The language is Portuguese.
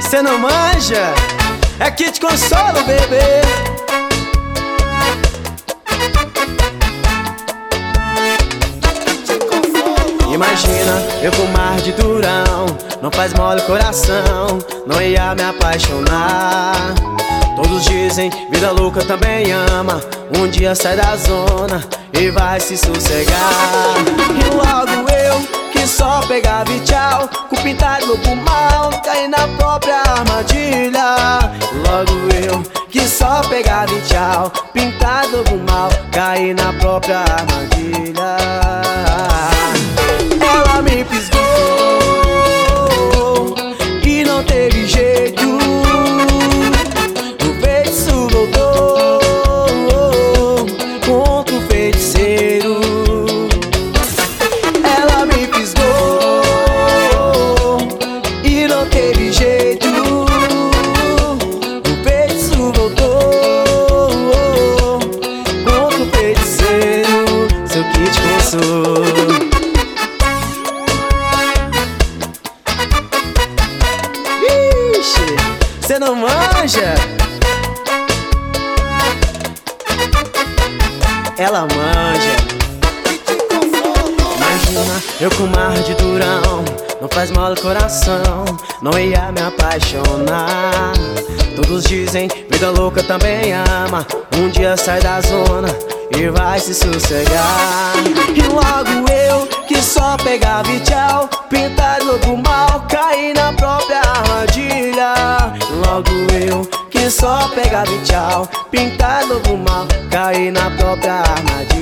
Cê não manja? É que te consolo, bebê. Imagina eu com mar de durão, não faz mole o coração, não ia me apaixonar. Todos dizem, vida louca também ama, um dia sai da zona e vai se sossegar. E logo eu, que só pegava e tchau, com pintado lobo mal, caí na própria armadilha. Logo eu, que só pegava e tchau, pintado lobo mal, caí na própria armadilha. Ela me piscou e não teve jeito, o feitiço voltou contra o feiticeiro. Ela me piscou e não teve jeito, o feitiço voltou contra o feiticeiro. Seu kit consolo. Cê não manja? Ela manja. Imagina eu com mar de durão, não faz mal o coração, não ia me apaixonar. Todos dizem, vida louca também ama, um dia sai da zona e vai se sossegar. E logo eu, que só pegava e tchau, pintado lobo mal, caí na própria armadilha. Logo eu, que só pegava e tchau, pintado lobo mal, caí na própria armadilha.